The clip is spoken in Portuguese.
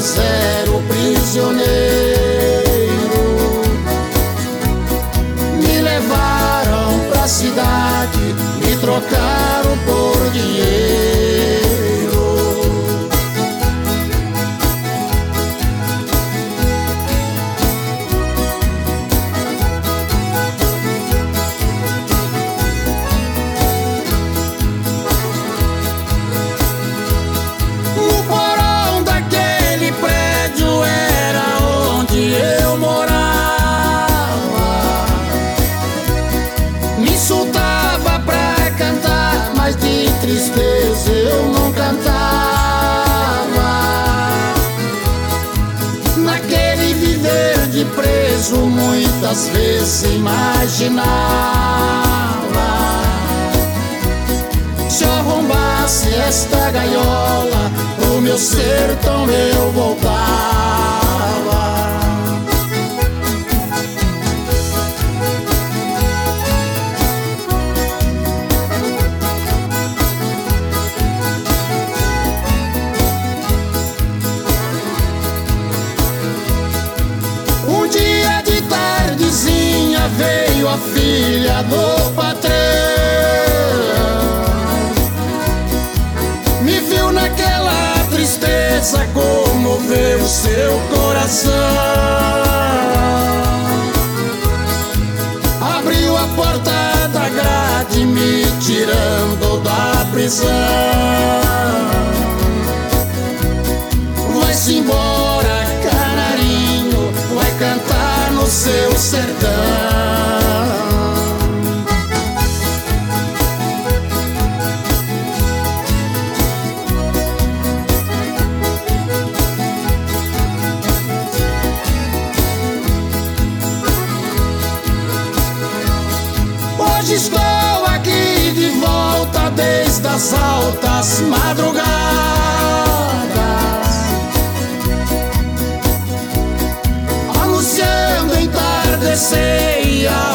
fizeram prisioneiro, me levaram pra cidade, me trocaram por dinheiro. O porão daquele prédio era onde eu morava. Me insultava pra cantar, mas de tristeza eu não cantava. Naquele viver de preso muitas vezes imaginava, se eu arrombasse esta gaiola, pro meu sertão eu voltava. Um dia de tardezinha veio a filha do patrão, me viu naquela tristeza, comoveu seu coração. Abriu a porta da grade, me tirando da prisão. Vai-se embora, canarinho, vai cantar no seu sertão. Hoje estou aqui de volta desde as altas madrugadas, anunciando entardecer e